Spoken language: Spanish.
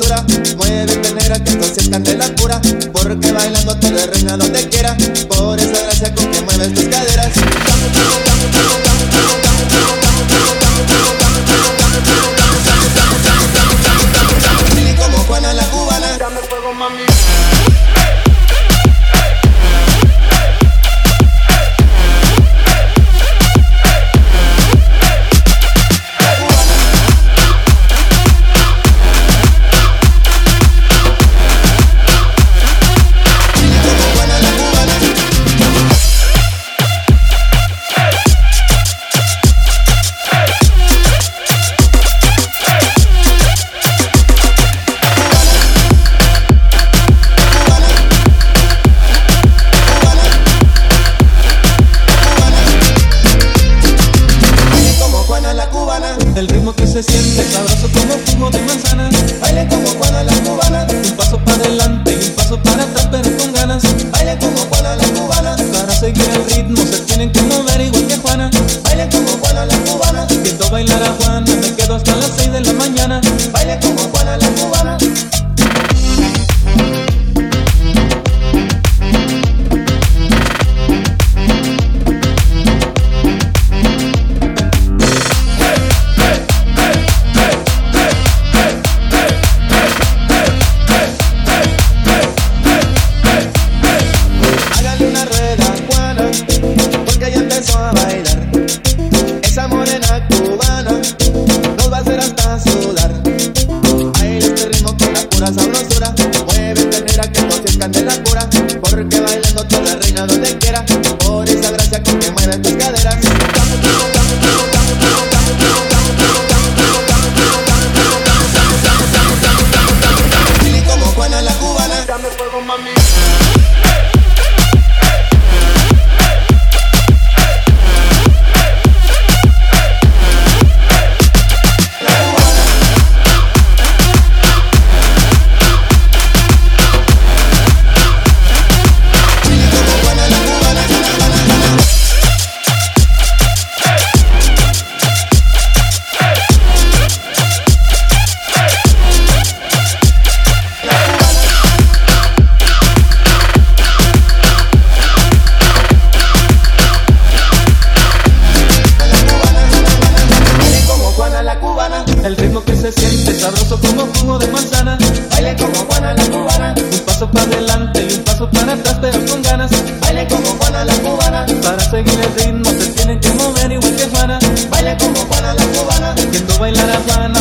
sabrosura. Muévete negra que entonces candela pura, porque bailando te de reina donde quiera. Por esa gracia con que mueves tus caderas. Y como Juana la cubana. Dame fuego, mami. El ritmo que se siente sabroso como jugo de manzana. Baile como Juana la cubana. Un paso para adelante y un paso para atrás pero con ganas. Baile como Juana la cubana. Para seguir el ritmo se tienen que mover igual que Juana. Baile como Juana la cubana. Viendo bailar a Juana me quedo hasta las 6 de la mañana. Baile como Juana la cubana. A bailar, esa morena cubana nos va a hacer hasta sudar. Baila este ritmo con la pura sabrosura. Muévete negra que entonces candela pura, porque bailando tú la reina donde quiera. Por esa gracia con que mueves tus caderas. Y como Juana la cubana. Dame fuego, mami. El ritmo que se siente sabroso como jugo de manzana. Baile como Juana la cubana. Un paso para adelante y un paso para atrás pero con ganas. Baile como Juana la cubana. Para seguir el ritmo se tienen que mover igual que Juana. Baile como Juana la cubana. Viendo bailar a Juana